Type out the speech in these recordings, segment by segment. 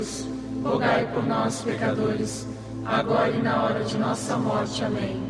rogai por nós, pecadores, agora e na hora de nossa morte. Amém.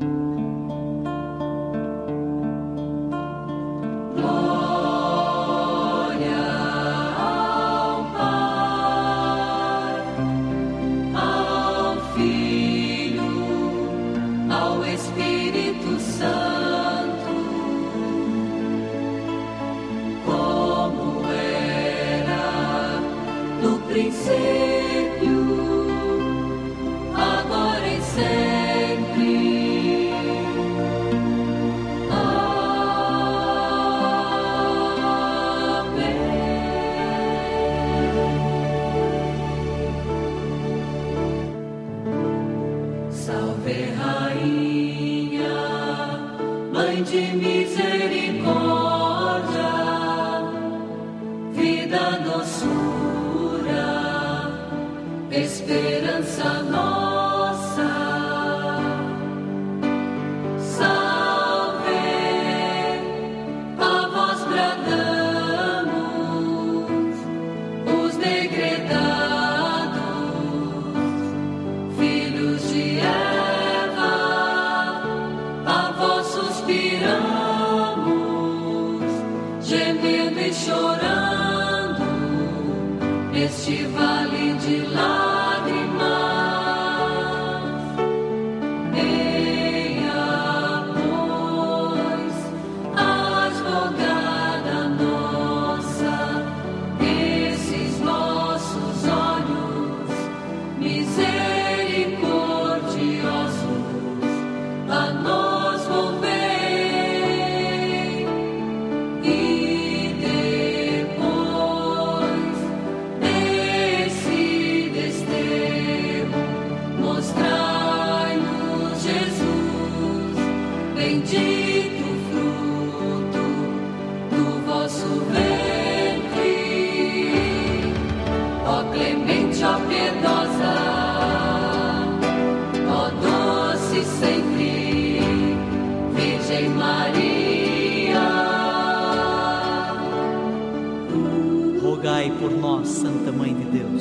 Rogai por nós, Santa Mãe de Deus,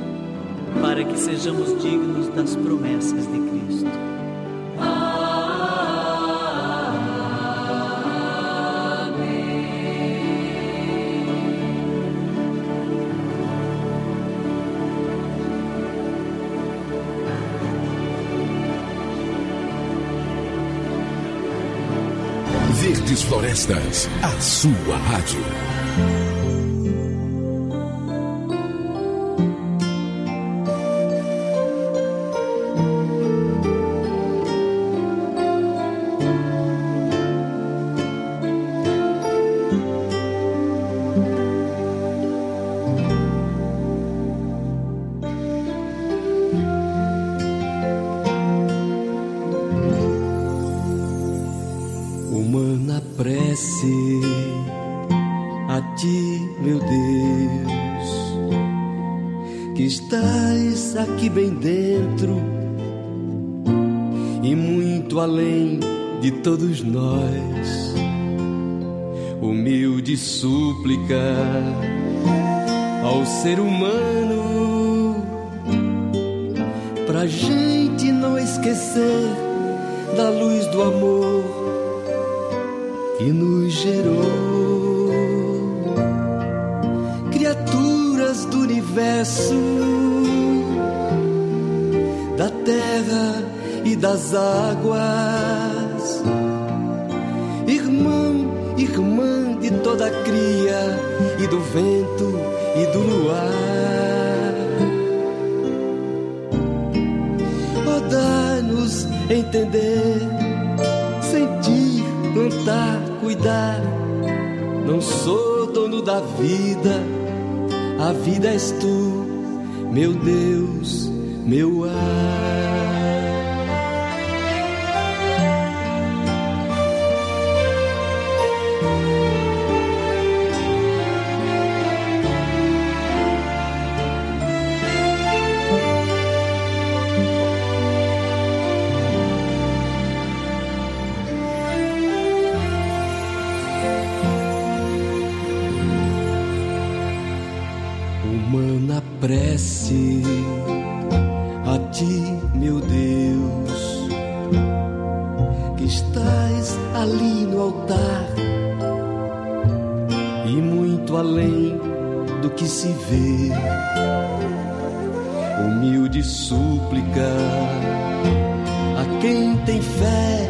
para que sejamos dignos das promessas de Cristo. Verdes Florestas, a sua rádio. A ti, meu Deus, que estás aqui bem dentro e muito além de todos nós. Humilde súplica ao ser humano, pra gente não esquecer da luz do amor que nos gerou. Criaturas do universo, da terra e das águas, irmão, irmã de toda a cria e do vento e do luar. Oh, dá-nos entender, sentir, plantar, cuidar. Não sou dono da vida, a vida és tu, meu Deus, meu ar. Humana prece agradecer a ti, meu Deus, que estás ali no altar e muito além do que se vê. Humilde súplica a quem tem fé,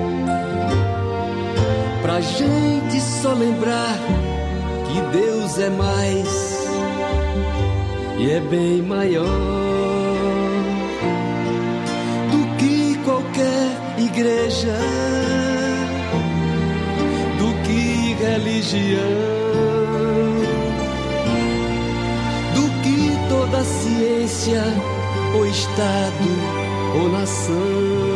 pra gente só lembrar que Deus é mais e é bem maior do que qualquer igreja, do que religião, do que toda ciência ou estado ou nação.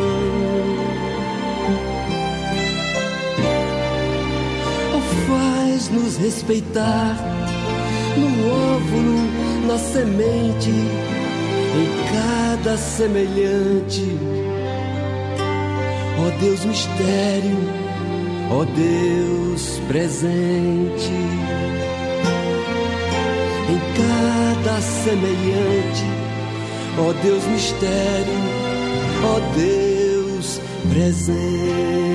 Faz-nos respeitar no óvulo, na semente, em cada semelhante. Ó Deus mistério, ó Deus presente, em cada semelhante. Ó Deus mistério, ó Deus presente.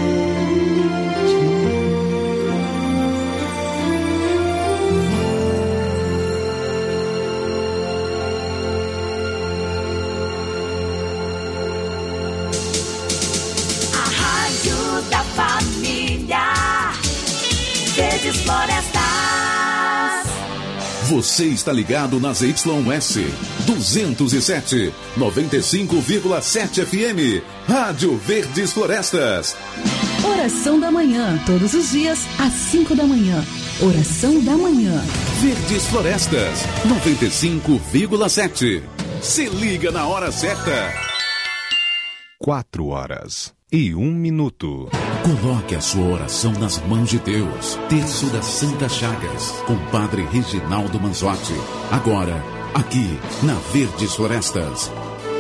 Florestas. Você está ligado nas YS 207, 95,7 FM. Rádio Verdes Florestas. Oração da manhã, todos os dias às 5 da manhã. Oração da manhã. Verdes Florestas, 95,7. Se liga na hora certa. 4h01. Coloque a sua oração nas mãos de Deus. Terço das Santas Chagas, com Padre Reginaldo Manzotti. Agora, aqui, na Verdes Florestas.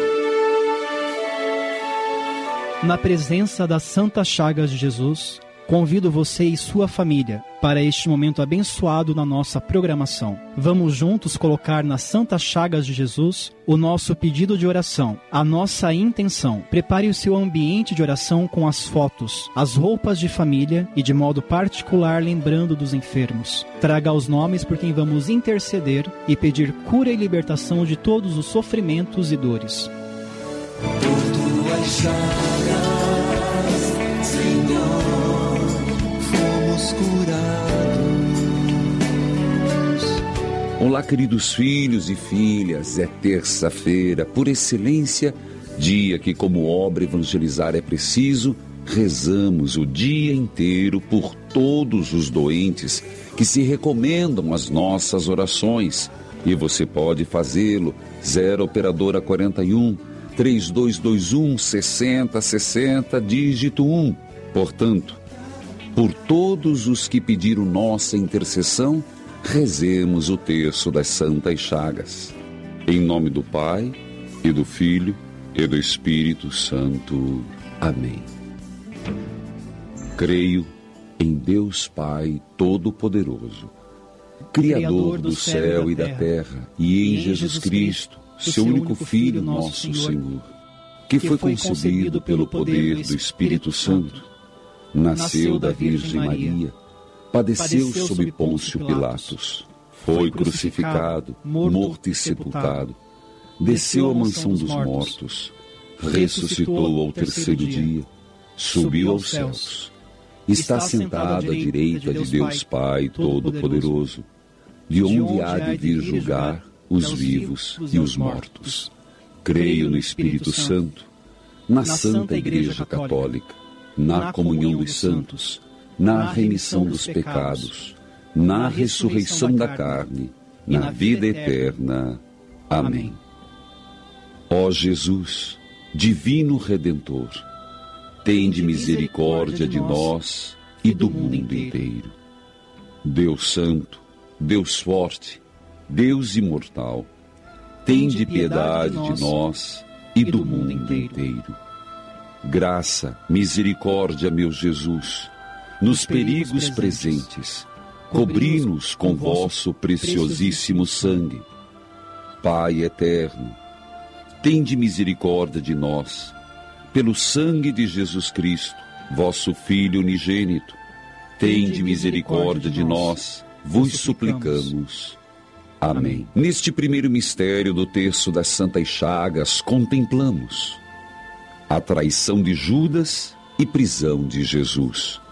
Na presença das Santas Chagas de Jesus, convido você e sua família para este momento abençoado na nossa programação. Vamos juntos colocar nas Santas Chagas de Jesus o nosso pedido de oração, a nossa intenção. Prepare o seu ambiente de oração com as fotos, as roupas de família e de modo particular lembrando dos enfermos. Traga os nomes por quem vamos interceder e pedir cura e libertação de todos os sofrimentos e dores. Por tuas chagas, Senhor, fomos curados. Olá, queridos filhos e filhas, é terça-feira, por excelência, dia que, como obra evangelizar é preciso, rezamos o dia inteiro por todos os doentes que se recomendam às nossas orações. E você pode fazê-lo, 0 operadora 41 3221 6060, dígito 1. Portanto, por todos os que pediram nossa intercessão, rezemos o terço das Santas Chagas. Em nome do Pai, e do Filho, e do Espírito Santo. Amém. Creio em Deus Pai Todo-Poderoso, Criador do céu e da terra, e em Jesus Cristo, seu único Filho, nosso Senhor, que foi concebido pelo poder do Espírito Santo, nasceu da Virgem Maria, padeceu sob Pôncio Pilatos, foi crucificado, morto e sepultado, desceu à mansão dos mortos, ressuscitou ao terceiro dia, subiu aos céus, está sentado à direita de Deus Pai Todo-Poderoso, de onde há de vir julgar os vivos e os mortos. Creio no Espírito Santo, na Santa Igreja Católica, na comunhão dos santos, na remissão dos pecados, na ressurreição da carne, na vida eterna. Amém. Ó Jesus, Divino Redentor, tende misericórdia de nós e do mundo inteiro. Deus Santo, Deus Forte, Deus Imortal, tende piedade de nós e do mundo inteiro. Graça, misericórdia, meu Jesus, nos perigos presentes, cobri-nos com vosso preciosíssimo sangue. Pai eterno, tende misericórdia de nós, pelo sangue de Jesus Cristo, vosso Filho unigênito. Tende misericórdia de nós, vos suplicamos. Amém. Neste primeiro mistério do terço das Santas Chagas, contemplamos a traição de Judas e prisão de Jesus.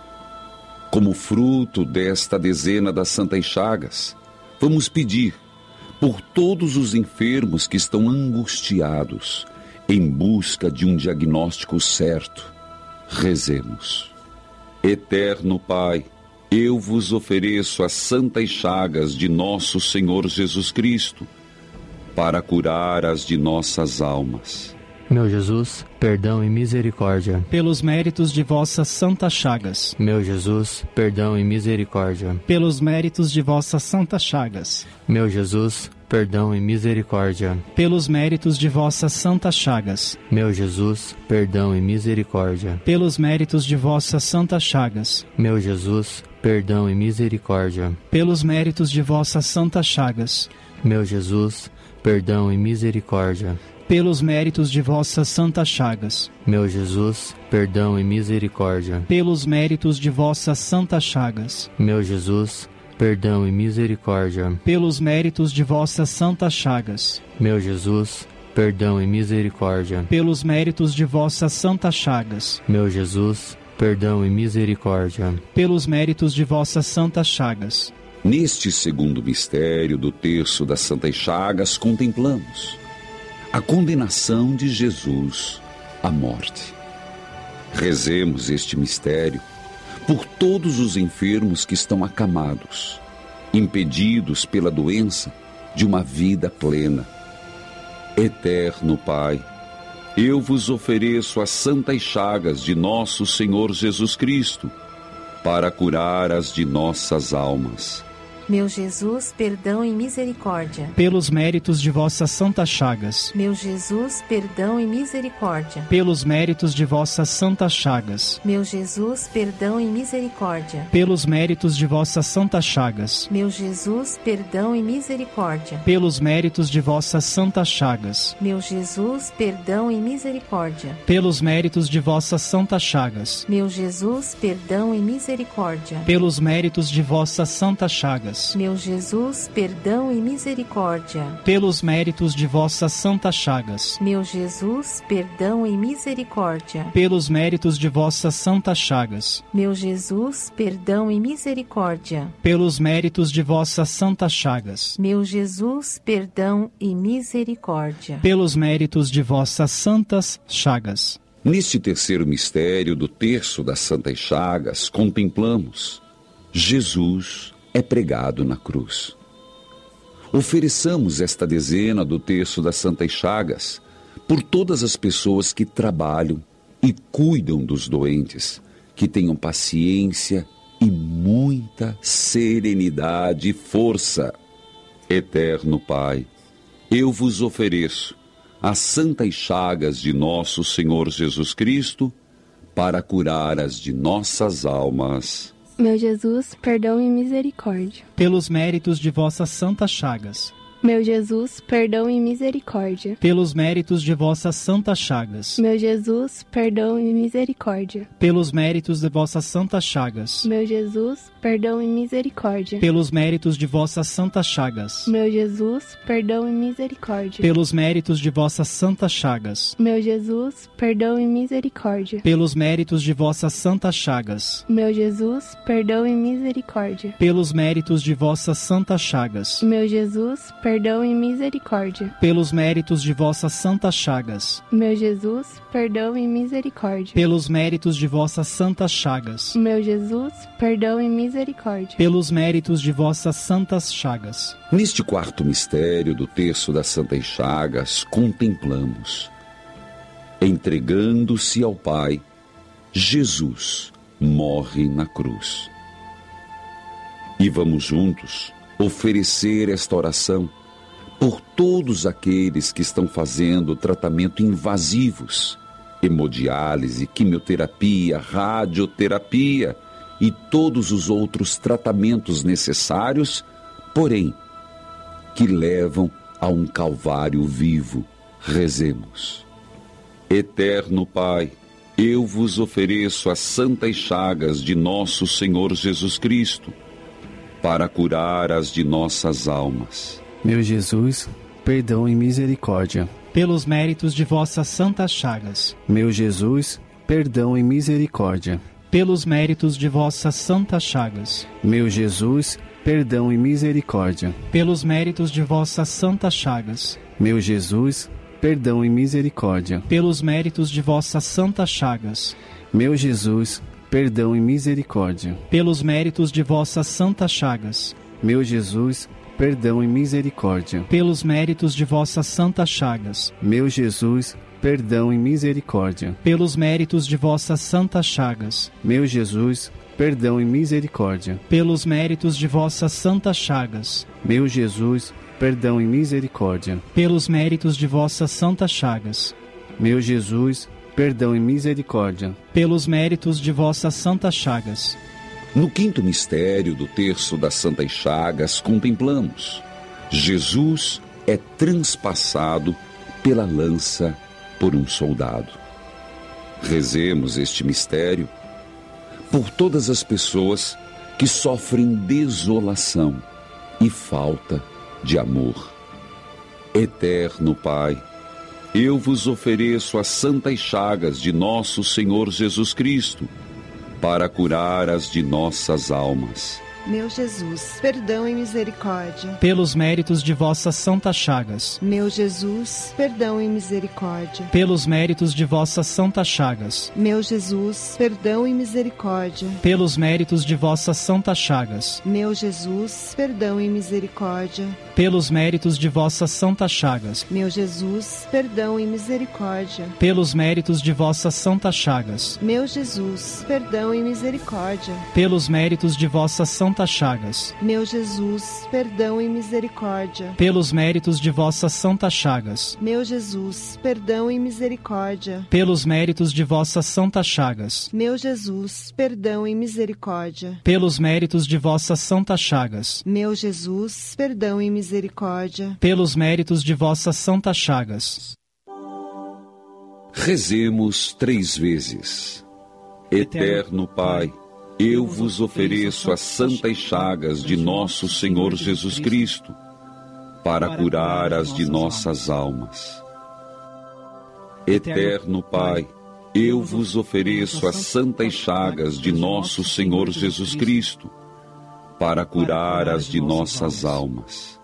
Como fruto desta dezena das Santas Chagas, vamos pedir por todos os enfermos que estão angustiados, em busca de um diagnóstico certo. Rezemos. Eterno Pai, eu vos ofereço as santas chagas de nosso Senhor Jesus Cristo, para curar as de nossas almas. Meu Jesus, perdão e misericórdia. Pelos méritos de vossas santas chagas. Meu Jesus, perdão e misericórdia. Pelos méritos de vossas santas chagas. Meu Jesus, perdão e misericórdia. Pelos méritos de vossas santas chagas. Meu Jesus, perdão e misericórdia. Pelos méritos de vossas santas chagas. Meu Jesus, perdão e misericórdia. Pelos méritos de vossas santas chagas. Meu Jesus, perdão e misericórdia. Pelos méritos de vossas santas chagas. Meu Jesus, perdão e misericórdia. Pelos méritos de vossas santas chagas. Meu Jesus, perdão e misericórdia. Pelos méritos de vossas santas chagas. Meu Jesus, perdão e misericórdia. Pelos méritos de vossas santas chagas. Meu Jesus, perdão e misericórdia. Pelos méritos de vossas santas chagas. Neste segundo mistério do terço das Santas Chagas, contemplamos a condenação de Jesus à morte. Rezemos este mistério por todos os enfermos que estão acamados, impedidos pela doença de uma vida plena. Eterno Pai, eu vos ofereço as santas chagas de nosso Senhor Jesus Cristo, para curar as de nossas almas. Meu Jesus, perdão e misericórdia. Pelos méritos de vossas santas chagas. Meu Jesus, perdão e misericórdia. Pelos méritos de vossas santas chagas. Meu Jesus, perdão e misericórdia. Pelos méritos de vossas santas chagas. Meu Jesus, perdão e misericórdia. Pelos méritos de vossas santas chagas. Meu Jesus, perdão e misericórdia. Pelos méritos de vossas santas chagas. Meu Jesus, perdão e misericórdia. Pelos méritos de vossas santas chagas. Meu Jesus, perdão e misericórdia. Pelos méritos de vossas santas chagas. Meu Jesus, perdão e misericórdia. Pelos méritos de vossas santas chagas. Meu Jesus, perdão e misericórdia. Pelos méritos de vossas santas chagas. Meu Jesus, perdão e misericórdia. Pelos méritos de vossas santas chagas. Neste terceiro mistério do terço das Santas Chagas, contemplamos Jesus é pregado na cruz. Ofereçamos esta dezena do terço das Santas Chagas por todas as pessoas que trabalham e cuidam dos doentes, que tenham paciência e muita serenidade e força. Eterno Pai, eu vos ofereço as santas chagas de nosso Senhor Jesus Cristo para curar as de nossas almas. Meu Jesus, perdão e misericórdia. Pelos méritos de vossas santas chagas. Meu Jesus, perdão e misericórdia. Pelos méritos de vossas santas chagas. Meu Jesus, perdão e misericórdia. Pelos méritos de vossas santas chagas. Meu Jesus, perdão e misericórdia. Pelos méritos de vossas santas chagas. Meu Jesus, perdão e misericórdia. Pelos méritos de vossas santas chagas. Meu Jesus, perdão e misericórdia. Pelos méritos de vossas santas chagas. Meu Jesus, perdão e misericórdia. Pelos méritos de vossas santas chagas. Meu Jesus, perdão e misericórdia. Pelos méritos de vossas santas chagas. Meu Jesus, perdão e misericórdia. Pelos méritos de vossas santas chagas. Meu Jesus, perdão e misericórdia. Pelos méritos de vossas santas chagas. Neste quarto mistério do terço das Santas Chagas, contemplamos, entregando-se ao Pai, Jesus morre na cruz. E vamos juntos oferecer esta oração por todos aqueles que estão fazendo tratamento invasivos, hemodiálise, quimioterapia, radioterapia e todos os outros tratamentos necessários, porém, que levam a um Calvário vivo. Rezemos. Eterno Pai, eu vos ofereço as santas chagas de nosso Senhor Jesus Cristo, para curar as de nossas almas. Meu Jesus, perdão e misericórdia. Pelos méritos de vossas santas chagas. Meu Jesus, perdão e misericórdia. Pelos méritos de vossas santas chagas. Meu Jesus, perdão e misericórdia. Pelos méritos de vossas santas chagas. Meu Jesus, perdão e misericórdia. Pelos méritos de vossas santas chagas. Meu Jesus, perdão e misericórdia. Pelos méritos de vossas santas chagas. Meu Jesus, perdão e misericórdia. Pelos méritos de vossas santas chagas. Meu Jesus, perdão e misericórdia. Pelos méritos de vossas santas chagas. Meu Jesus, perdão e misericórdia. Pelos méritos de vossas santas chagas. Meu Jesus, perdão e misericórdia. Pelos méritos de vossas santas chagas. Meu Jesus, perdão e misericórdia. Pelos méritos de vossas santas chagas. No quinto mistério do terço das Santas Chagas, contemplamos: Jesus é transpassado pela lança por um soldado. Rezemos este mistério por todas as pessoas que sofrem desolação e falta de amor. Eterno Pai, eu vos ofereço as santas chagas de nosso Senhor Jesus Cristo, para curar as de nossas almas. Meu Jesus, perdão e misericórdia. Pelos méritos de vossas santas chagas. Meu Jesus, perdão e misericórdia. Pelos méritos de vossas santas chagas. Meu Jesus, perdão e misericórdia. Pelos méritos de vossas santas chagas. Meu Jesus, perdão e misericórdia. Pelos méritos de vossas santas chagas. Meu Jesus, perdão e misericórdia. Pelos méritos de vossas santas chagas. Meu Jesus, perdão e misericórdia. Pelos méritos de vossas santas chagas. Meu Jesus, perdão e misericórdia. Pelos méritos de vossas santas chagas. Meu Jesus, perdão e misericórdia. Pelos méritos de vossas santas chagas. Meu Jesus, perdão e misericórdia. Pelos méritos de vossas santas chagas. Meu Jesus, perdão e misericórdia. Pelos méritos de vossas santas chagas. Rezemos 3 vezes. Eterno Pai, eu vos ofereço as santas chagas de nosso Senhor Jesus Cristo, para curar as de nossas almas. Eterno Pai, eu vos ofereço as santas chagas de nosso Senhor Jesus Cristo, para curar as de nossas almas.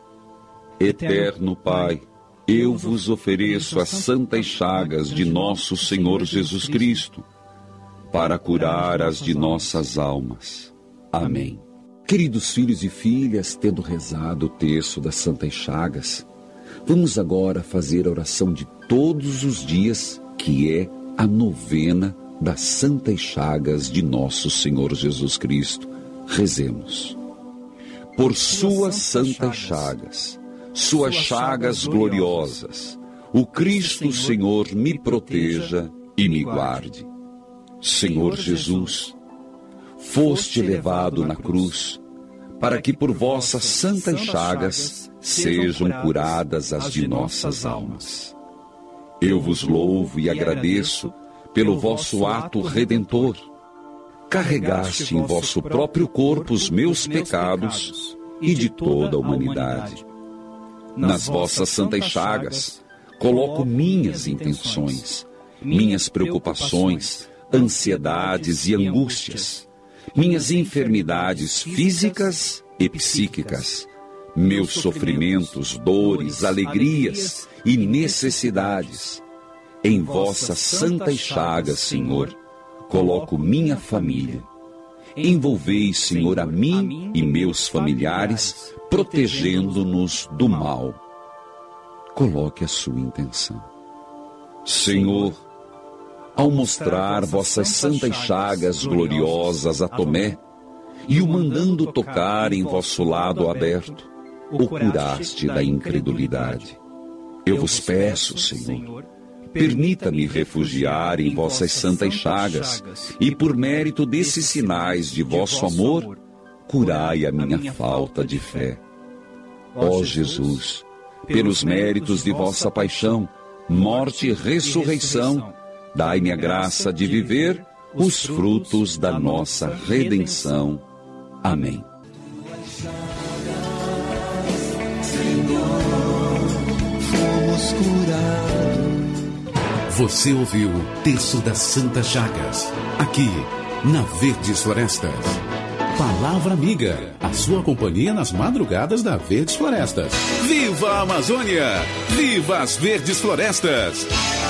Eterno Pai, eu vos ofereço as santas chagas de nosso Senhor Jesus Cristo, para curar as de nossas almas. Amém. Queridos filhos e filhas, tendo rezado o terço das Santas Chagas, vamos agora fazer a oração de todos os dias, que é a novena das Santas Chagas de nosso Senhor Jesus Cristo. Rezemos. Por suas santas chagas, suas chagas gloriosas, o Cristo Senhor me proteja e me guarde. Senhor Jesus, foste levado na cruz, para que por vossas santas chagas sejam curadas as de nossas almas. Eu vos louvo e agradeço pelo vosso ato redentor. Carregaste em vosso próprio corpo os meus pecados e de toda a humanidade. Nas vossas santas chagas, coloco minhas intenções, minhas preocupações, ansiedades e angústias, minhas enfermidades físicas e psíquicas, meus sofrimentos, dores, alegrias e necessidades. Em vossas santas chagas, Senhor, coloco minha família. Envolvei, Senhor, a mim e meus familiares, protegendo-nos do mal. Coloque a sua intenção. Senhor, ao mostrar vossas santas chagas gloriosas a Tomé, e o mandando tocar em vosso lado aberto, o curaste da incredulidade. Eu vos peço, Senhor, permita-me refugiar em vossas santas chagas, e por mérito desses sinais de vosso amor, curai a minha falta de fé. Ó Jesus, pelos méritos de vossa paixão, morte e ressurreição, dai-me a graça de viver os frutos da nossa redenção. Amém. Você ouviu o Terço das Santas Chagas, aqui na Verdes Florestas. Palavra Amiga, a sua companhia nas madrugadas da Verdes Florestas. Viva a Amazônia! Viva as Verdes Florestas!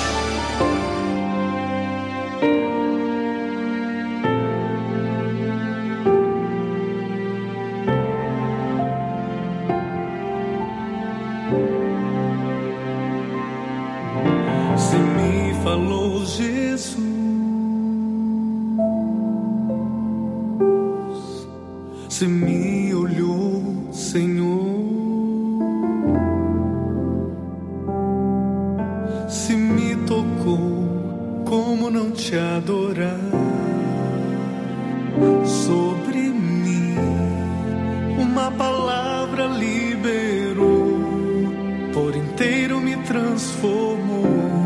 Você me olhou, Senhor, se me tocou, como não te adorar? Sobre mim uma palavra liberou, por inteiro me transformou,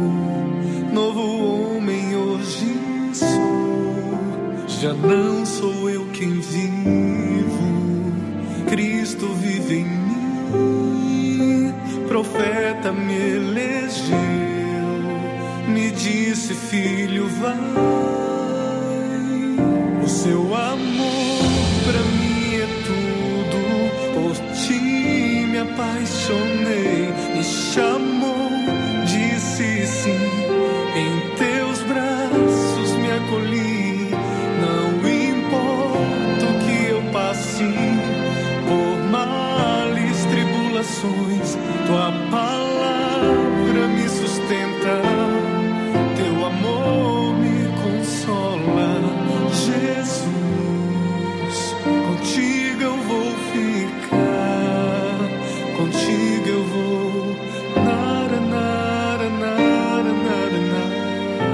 novo homem hoje sou. Já não sou eu quem vivo, Cristo vive em mim. Profeta me elegeu, me disse: filho, vai. O seu amor pra mim é tudo, por ti me apaixonei. Me chamou, disse sim, em teus braços me acolhi. Não importa o que eu passe, por males, tribulações, tua palavra me sustenta, teu amor me consola. Jesus, contigo eu vou ficar, contigo eu vou. Nara, nara, nara, nara, nara.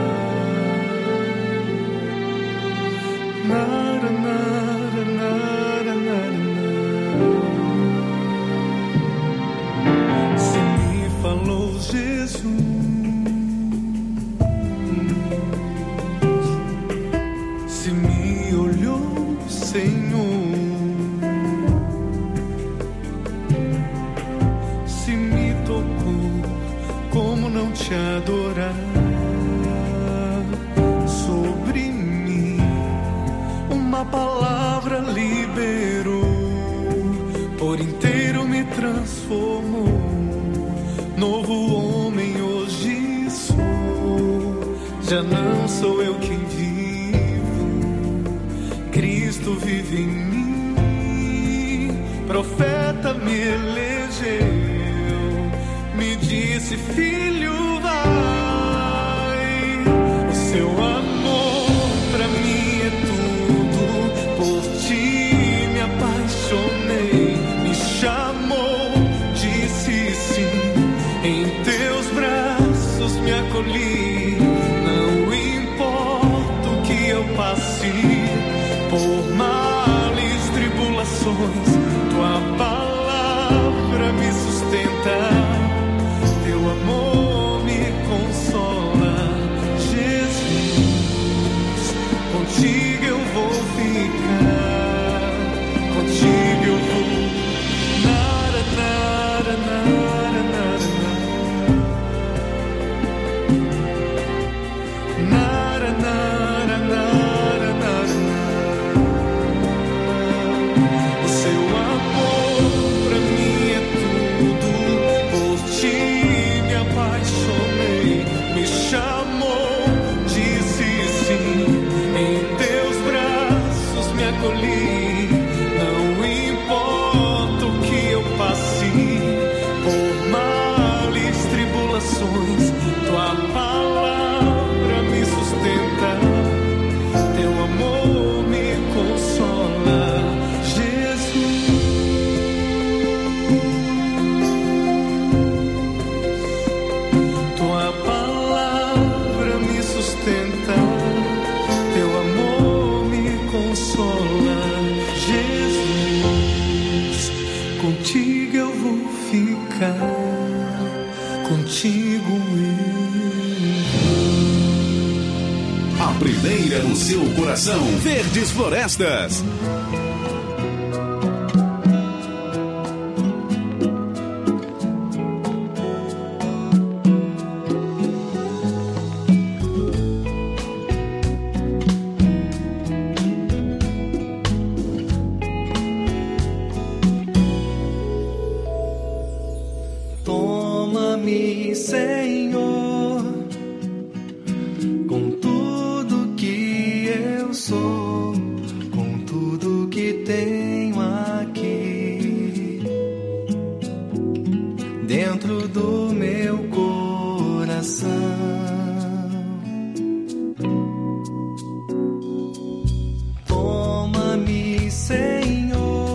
Nara, nara, nara, nara, nara. Se me falou Jesus, se me olhou, Senhor, se me tocou, como não te adorar? Sobre mim uma palavra liberou, por inteiro me transformou, novo homem hoje sou. Já não sou eu quem vivo, Cristo vive em mim. Profeta me elegeu, me disse: filho, vai. O seu amor pra mim é tudo, por ti me apaixonei. Me chamou, disse sim, em teus braços me acolhi. Não importa o que eu passe, por males, tribulações, tua palavra me sustenta, teu amor me consola. Jesus, contigo eu vou ficar, contigo eu vou. Nara, nara, nara, nara, nara, nara, nara, nara. O seu amor pra mim é tudo, por ti me apaixonei. Me chamou, disse sim, em teus braços me acolhi. Não importa o que eu passe, por males, tribulações, tua palavra me sustenta, teu amor me consola. Jesus, tua palavra me sustenta, teu amor me consola. Jesus, contigo eu vou ficar. contigo A primeira no seu coração, Verdes Florestas. Toma-me, Senhor, com tudo que eu sou, com tudo que tenho aqui, dentro do meu coração. Toma-me, Senhor,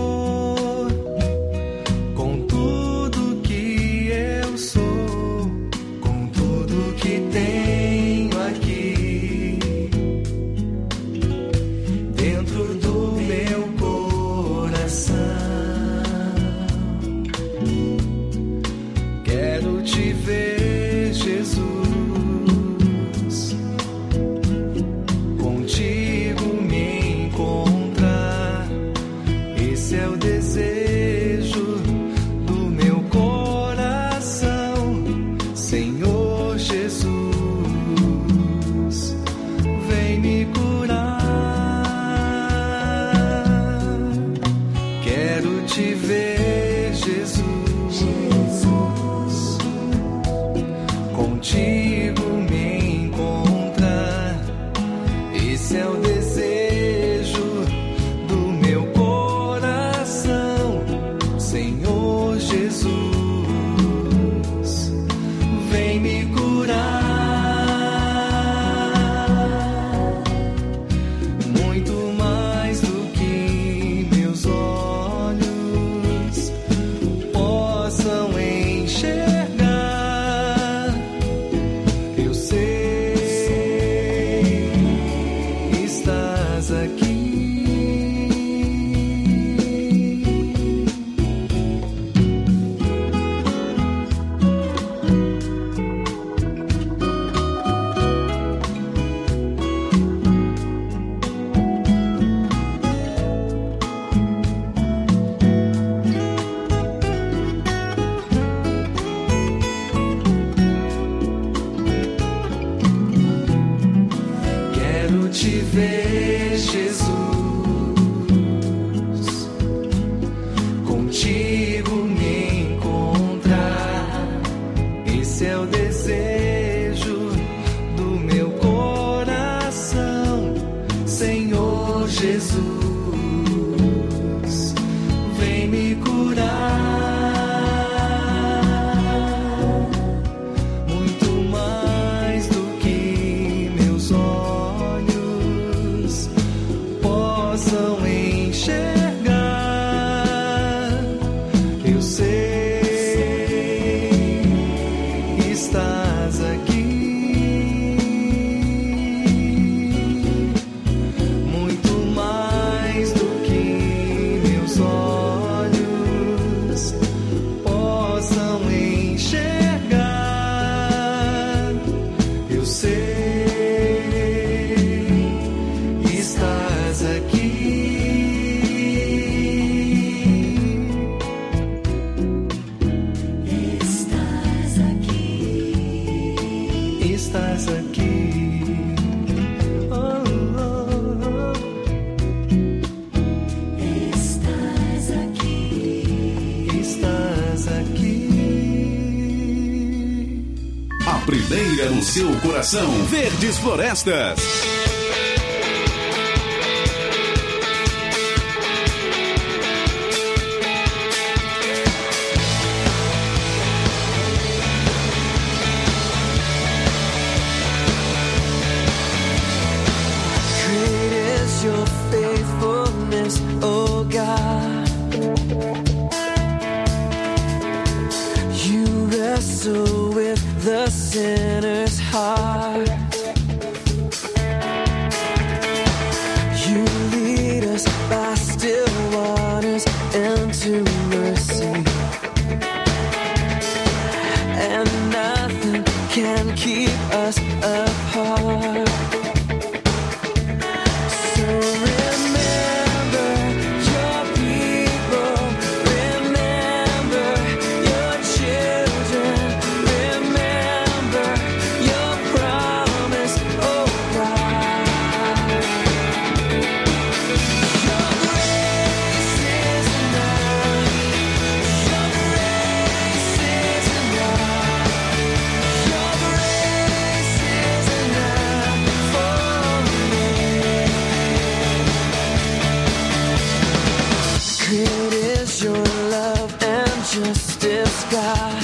com tudo que eu sou, com tudo que tenho aqui, dentro do meu coração. Quero te ver, Jesus, contigo me encontrar. Esse é o desejo do meu coração, Senhor Jesus, vem me curar. Quero te ver, Jesus, contigo me encontrar. Esse é o desejo do meu coração, Senhor Jesus, vem me curar. Muito mais do que meus olhos possam enxergar, eu sei, estás aqui. Quero te ver, Jesus, contigo me encontrar. Esse é o desejo do meu coração, Senhor Jesus, vem me curar. Muito mais do que meus olhos possam enxergar, eu sei, estás aqui. Muito mais do que meus olhos possam enxergar, eu sei, estás aqui. Estás aqui. Estás aqui. Oh, oh, oh. Estás aqui. Estás aqui. A primeira no seu coração, Verdes Florestas. Great is your faithfulness, oh God. You wrestle with the sinner's heart. You lead us by still waters into mercy, and nothing keep us apart. So remember your people, remember your children, remember your promise, oh God. Your grace is enough. Your grace is enough. Your grace is enough for me. Great is your love and justice, God.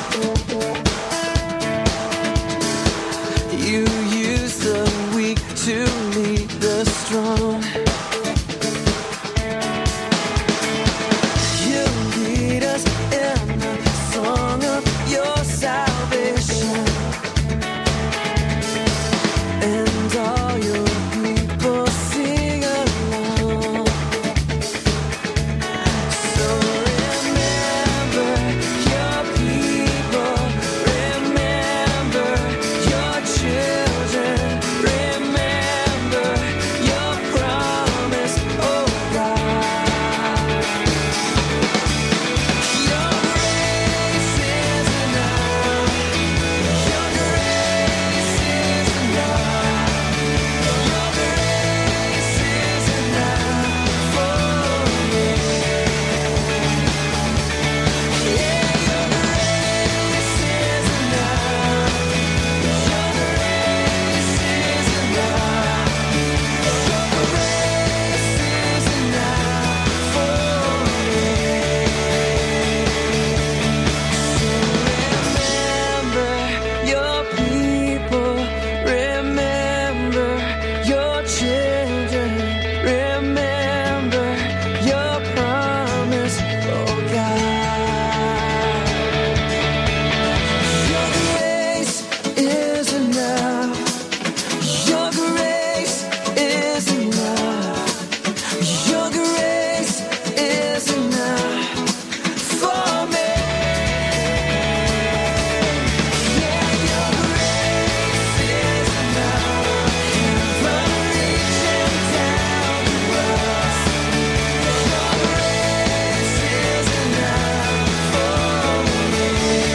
You use the weak to lead the strong. You lead us in the song of your salvation, and all your people sing along. So remember your people, remember your children, remember your promise, oh God. Your grace is enough. Your grace is enough. Your grace is enough for me. Yeah, your grace is enough. Your grace is enough. Your grace is enough for me. Remember your people, remember your children, remember your promise, oh God. Your grace is enough. Your grace is enough. Your grace is enough for me. Yeah, your grace is enough. From reaching down to us. Your grace is enough for me.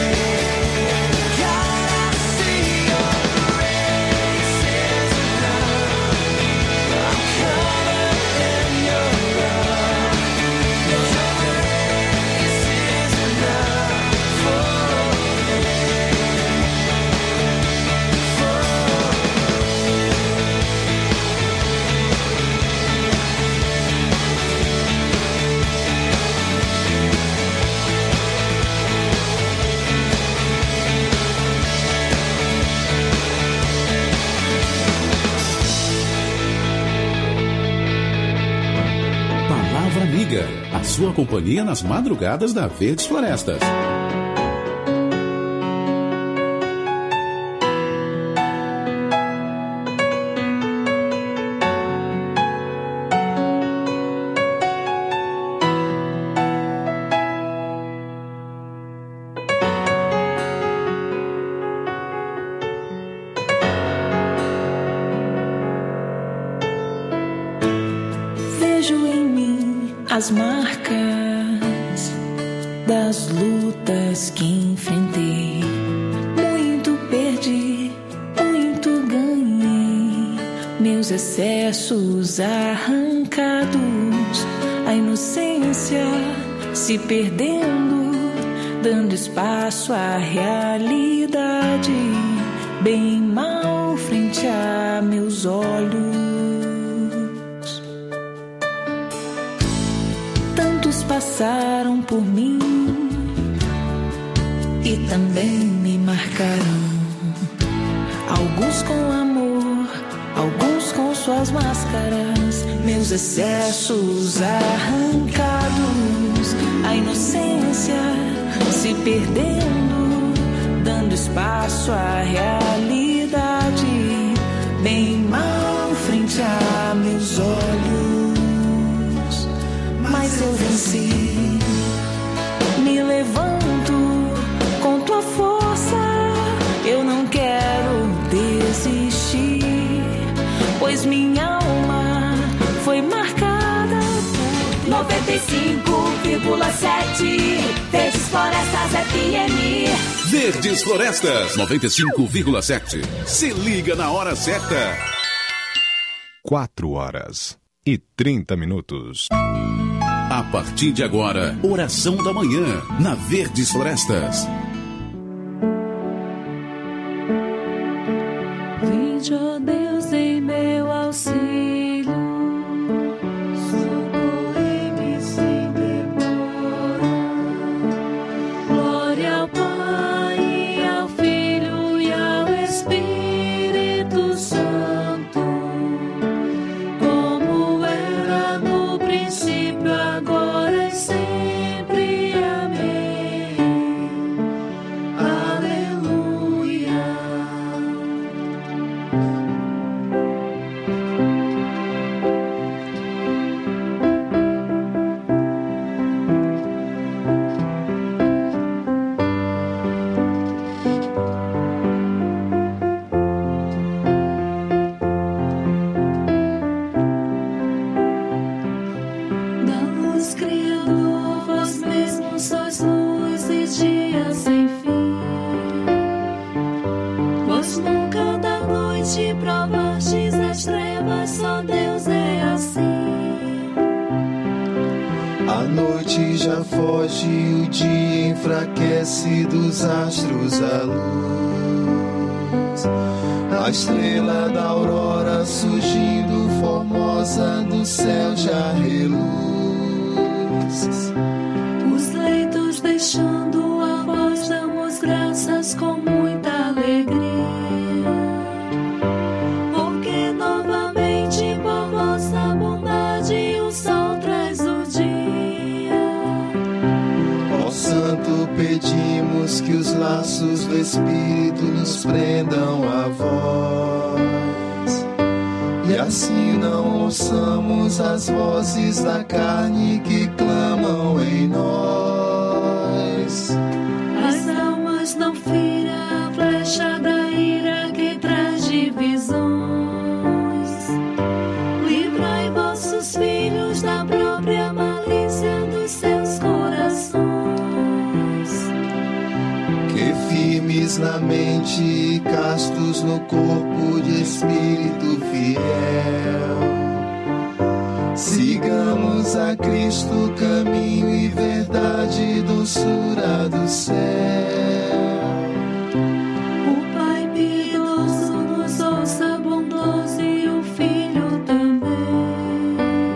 God, I see your grace is enough. I'm covered in your love. Your grace is enough for me. Palavra Amiga, a sua companhia nas madrugadas da Verdes Florestas. Vejo em mim as marcas das lutas que enfrentei. Muito perdi, muito ganhei. Meus excessos arrancados, a inocência se perdendo, dando espaço à realidade, bem e mal frente a meus olhos. Tantos passaram por mim e também me marcaram. Alguns com amor, alguns com suas máscaras. Meus excessos arrancados, a inocência se perdendo, dando espaço à realidade, bem e mal frente a meus olhos. Mas eu venci, me levanto com tua força. Eu não quero pois minha alma foi marcada por 95,7 Verdes Florestas FM. Verdes Florestas 95,7. Se liga na hora certa. 4h30. A partir de agora, oração da manhã na Verdes Florestas. Vinde, ó Deus, em meu auxílio, socorre-me sem demora. Glória ao Pai, ao Filho e ao Espírito Santo, como era no princípio, agora e sempre. Amém. Aleluia. Da luz Criador, vós mesmos sois luz e dia sem fim. Vós nunca da noite provastes as trevas, só Deus é assim. A noite já foge, o dia enfraquece, dos astros a luz. A estrela da aurora surgindo formosa do céu já reluz. Os leitos deixando a voz, damos graças com muita alegria, porque novamente por vossa bondade o sol traz o dia. Ó Santo, pedimos que os laços do Espírito nos prendam a vós, e assim não ouçamos as vozes da carne que clamam em nós. As almas não fira a flecha da ira que traz divisões. Livrai vossos filhos da própria malícia dos seus corações. Que firmes na mente e castos no corpo, de espírito fiel, sigamos a Cristo, caminho e verdade, doçura do céu. O Pai piedoso nos ouça, bondoso, e o Filho também.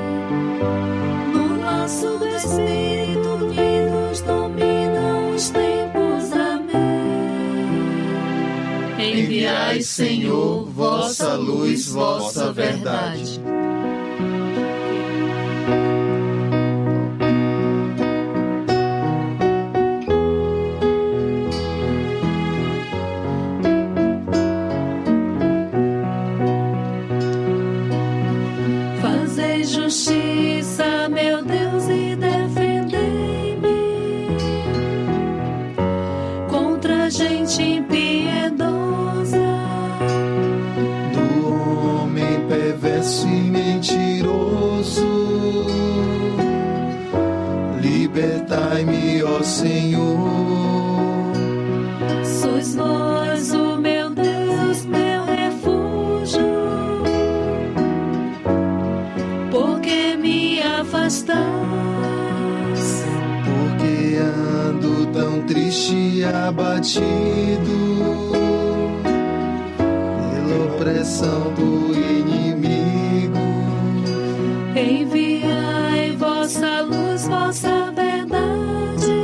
No laço do Espírito unidos dominam os tempos. Amém. Enviai, Senhor, vossa luz, vossa verdade. Fazei justiça, meu Deus, e defendei-me contra a gente impiedosa, Do homem perverso e mentiroso, libertai-me, ó Senhor. sois vós o meu Deus, meu refúgio, porque me afastais. Porque ando tão triste e abatido pela opressão do inimigo. Enviai vossa luz, vossa verdade,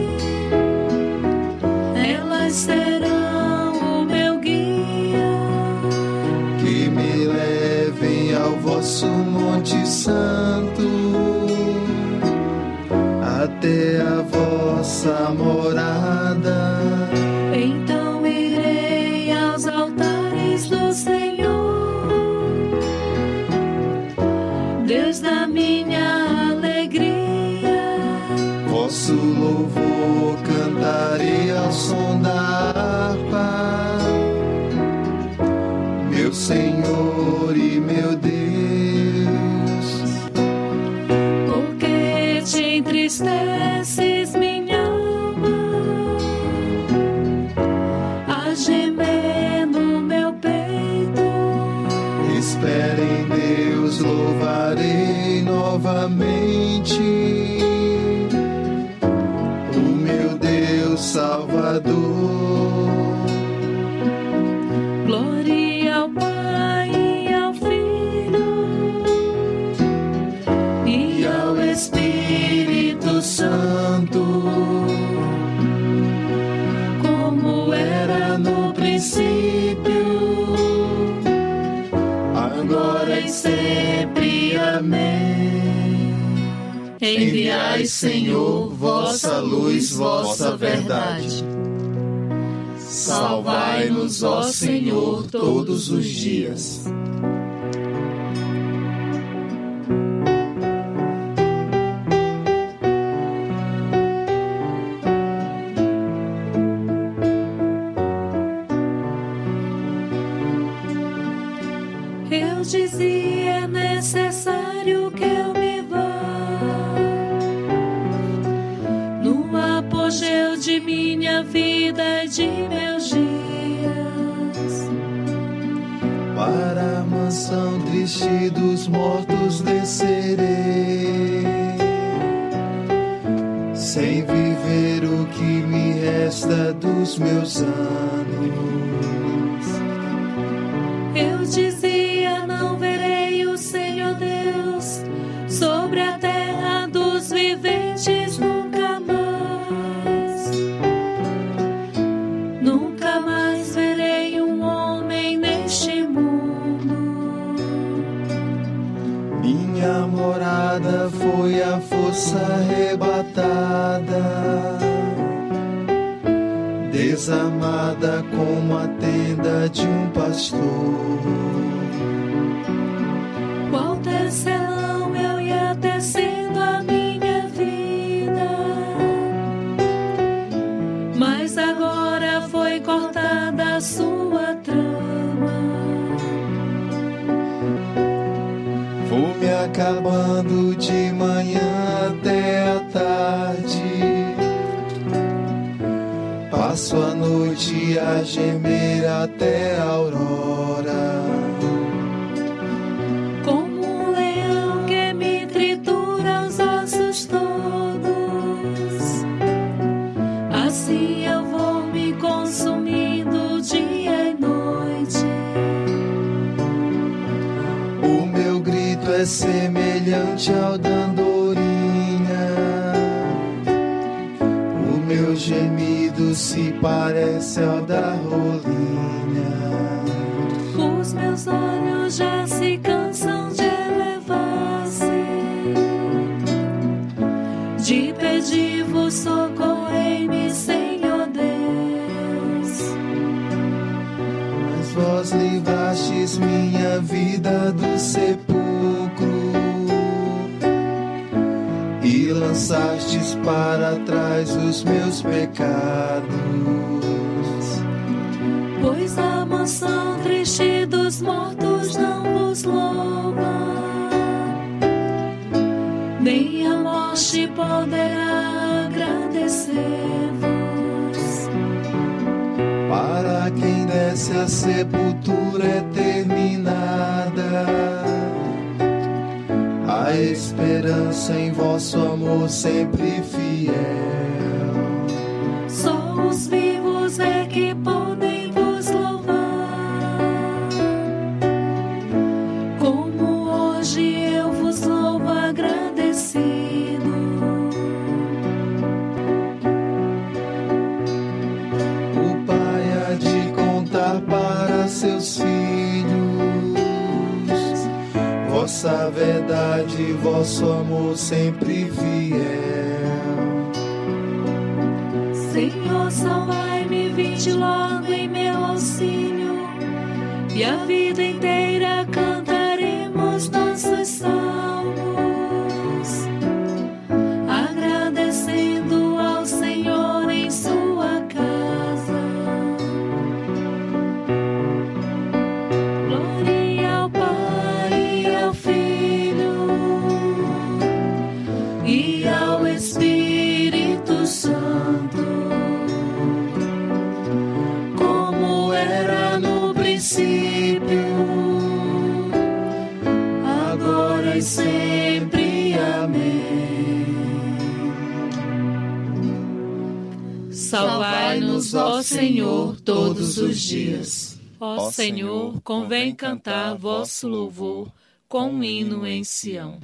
elas serão o meu guia. Que me levem ao vosso Monte Santo, até a vossa morada. Então irei aos altares do Senhor, Deus da minha alegria. Vosso louvor cantarei ao som da harpa, meu Senhor e meu gemer no meu peito. Espera em Deus, louvarei novamente o meu Deus Salvador. Glória ao Pai e ao Filho e ao Espírito Santo, como era no princípio, agora e sempre. Amém. Enviai, Senhor, vossa luz, vossa verdade. Salvai-nos, ó Senhor, todos os dias. Eu dizia, é necessário que eu me vá. No apogeu de minha vida e de meus dias, para a mansão triste dos mortos descerei, sem viver o que me resta dos meus anos. Eu dizia, não verei o Senhor Deus sobre a terra dos viventes nunca mais. Nunca mais verei um homem neste mundo. Minha morada foi a força arrebatada, desamada como a tenda de um pastor. Qual tecelão eu ia tecendo a minha vida, mas agora foi cortada a sua trama. Vou me acabando de manhã até a tarde, passo a noite a gemer até a aurora. Como um leão que me tritura os ossos todos, assim eu vou me consumindo dia e noite. O meu grito é semelhante ao da andorinha, o meu gemido se parece ao da rolinha. Os meus olhos já se cansam de elevar-se, de pedir-vos socorrei-me, Senhor Deus. Mas vós livrastes minha vida do sepulcro e lançastes para trás os meus pecados. Pois a mansão triste dos mortos não vos louva, nem a morte poderá agradecer-vos. Para quem desce a sepultura é terminada, a esperança em vosso amor sempre fiel. Só os vivos é que podem vos louvar, como hoje eu vos louvo agradecido. O Pai há de contar para seus filhos vossa verdade, vosso amor sempre fiel. Senhor, salvai-me, vinde logo em meu auxílio, e a vida inteira cantaremos nossos salmos, agradecendo ao Senhor em sua casa. Glória ao Pai e ao Filho e ao Espírito Santo, como princípio, agora e sempre. Amém. Salvai-nos, ó Senhor, todos os dias. Ó Senhor, convém cantar vosso louvor com um hino em Sião.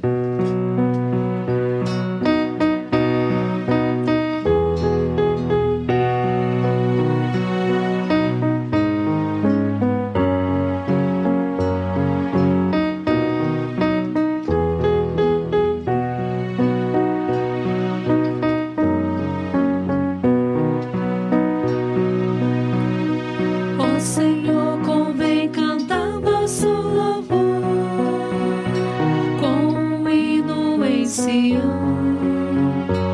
Sião.